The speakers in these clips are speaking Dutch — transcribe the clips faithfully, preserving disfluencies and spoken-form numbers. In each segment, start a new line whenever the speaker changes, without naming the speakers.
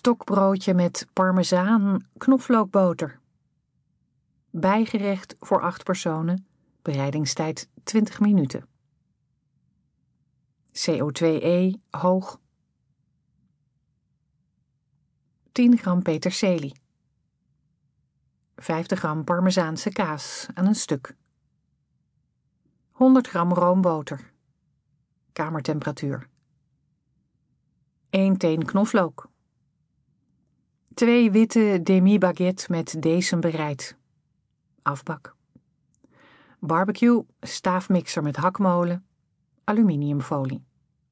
stokbroodje met parmezaan knoflookboter. Bijgerecht voor acht personen, bereidingstijd twintig minuten. C O twee E hoog. tien gram peterselie. vijftig gram parmezaanse kaas aan een stuk. honderd gram roomboter. Kamertemperatuur. één teen knoflook. twee witte demi-baguette met decem bereid. Afbak. Barbecue, staafmixer met hakmolen, aluminiumfolie.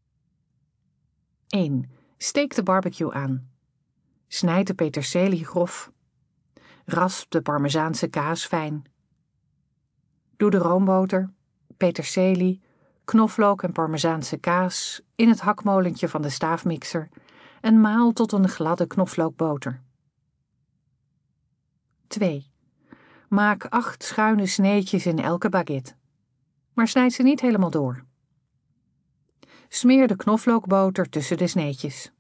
één. Steek de barbecue aan. Snijd de peterselie grof. Rasp de parmezaanse kaas fijn. Doe de roomboter, peterselie, knoflook en parmezaanse kaas in het hakmolentje van de staafmixer en maal tot een gladde knoflookboter. twee. Maak acht schuine sneetjes in elke baguette, maar snijd ze niet helemaal door. Smeer de knoflookboter tussen de sneetjes.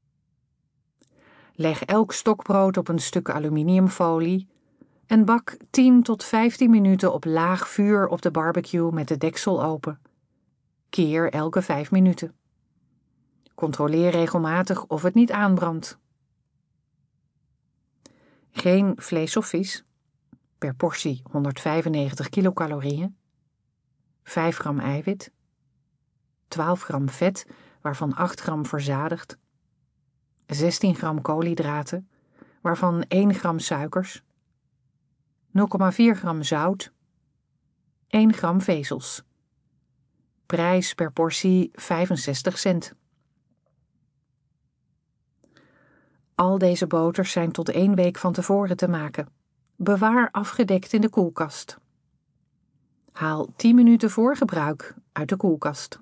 Leg elk stokbrood op een stuk aluminiumfolie en bak tien tot vijftien minuten op laag vuur op de barbecue met de deksel open. Keer elke vijf minuten. Controleer regelmatig of het niet aanbrandt. Geen vlees of vis. Per portie honderdvijfennegentig kilocalorieën. vijf gram eiwit. twaalf gram vet, waarvan acht gram verzadigd. zestien gram koolhydraten, waarvan één gram suikers. nul komma vier gram zout. één gram vezels. Prijs per portie vijfenzestig cent. Al deze boters zijn tot één week van tevoren te maken. Bewaar afgedekt in de koelkast. Haal tien minuten voor gebruik uit de koelkast.